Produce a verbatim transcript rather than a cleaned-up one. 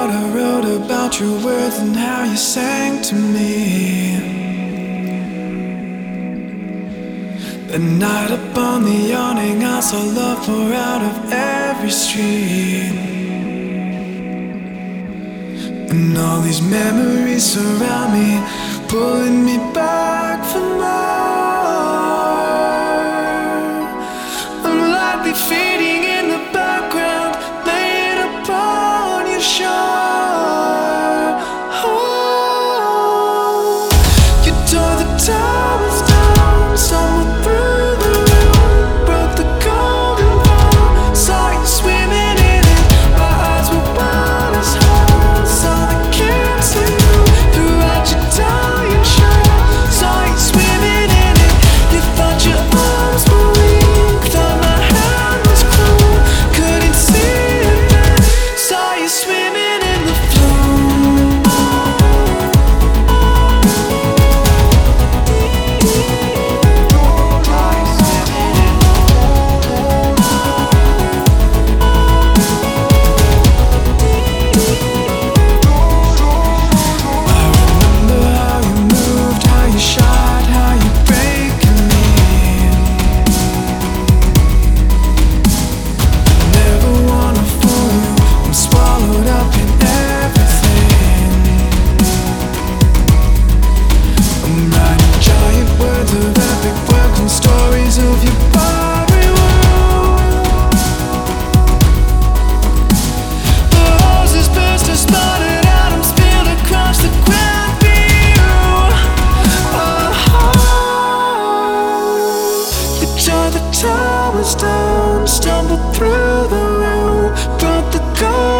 what I wrote about your words and how you sang to me. The night upon the awning, I saw love pour out of every street. And all these memories surround me, pulling me back for more. I'm lightly fading in the background, laying upon your shore. Oh, you tore the towers down, stumbled through the room, broke the golden ball, saw you swimming in it. My eyes were wide as holes, saw the cancer you throughout your Italian shirt. Saw you swimming in it. You thought your arms were weak, thought my hand was cold, couldn't see it then. Saw you swimming in the flow. Stories of your body world. The hoses burst, are spotted atoms spilled across the ground view. Oh, you tore the towers down, stumbled through the room, brought the gold.